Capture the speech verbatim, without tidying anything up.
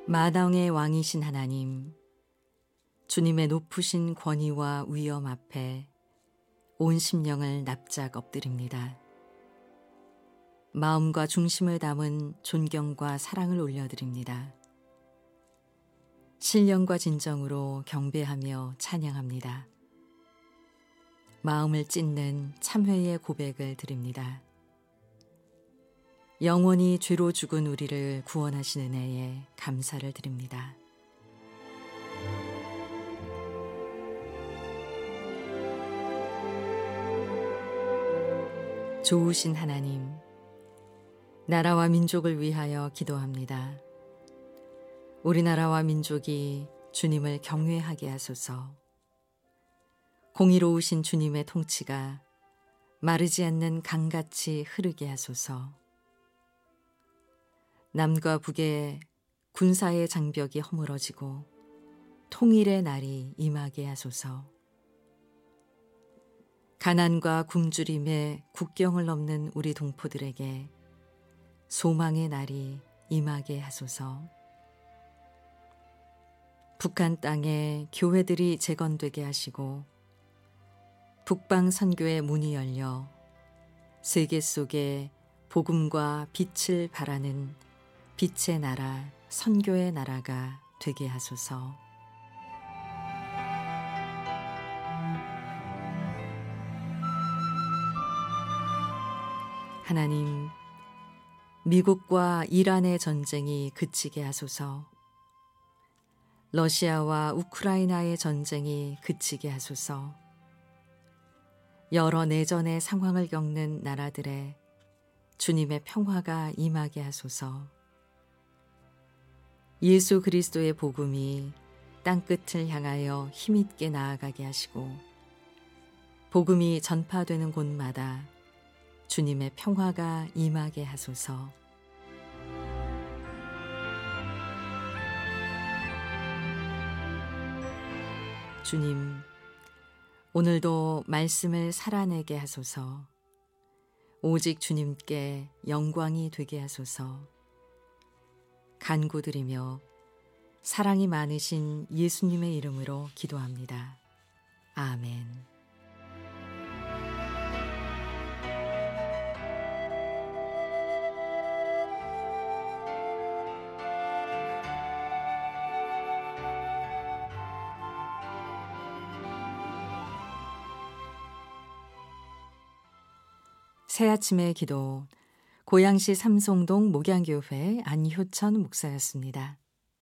만왕의 왕이신 하나님, 주님의 높으신 권위와 위엄 앞에 온 심령을 납작 엎드립니다. 마음과 중심을 담은 존경과 사랑을 올려드립니다. 신령과 진정으로 경배하며 찬양합니다. 마음을 찢는 참회의 고백을 드립니다. 영원히 죄로 죽은 우리를 구원하시는 은혜에 감사를 드립니다. 좋으신 하나님, 나라와 민족을 위하여 기도합니다. 우리나라와 민족이 주님을 경외하게 하소서. 공의로우신 주님의 통치가 마르지 않는 강같이 흐르게 하소서. 남과 북의 군사의 장벽이 허물어지고 통일의 날이 임하게 하소서. 가난과 굶주림의 국경을 넘는 우리 동포들에게 소망의 날이 임하게 하소서. 북한 땅에 교회들이 재건되게 하시고 북방 선교의 문이 열려 세계 속에 복음과 빛을 발하는 빛의 나라, 선교의 나라가 되게 하소서. 하나님, 미국과 이란의 전쟁이 그치게 하소서. 러시아와 우크라이나의 전쟁이 그치게 하소서. 여러 내전의 상황을 겪는 나라들의 주님의 평화가 임하게 하소서. 예수 그리스도의 복음이 땅끝을 향하여 힘있게 나아가게 하시고 복음이 전파되는 곳마다 주님의 평화가 임하게 하소서. 주님, 오늘도 말씀을 살아내게 하소서. 오직 주님께 영광이 되게 하소서. 간구드리며 사랑이 많으신 예수님의 이름으로 기도합니다. 아멘. 새아침의 기도, 고양시 삼송동 목양교회 안효천 목사였습니다.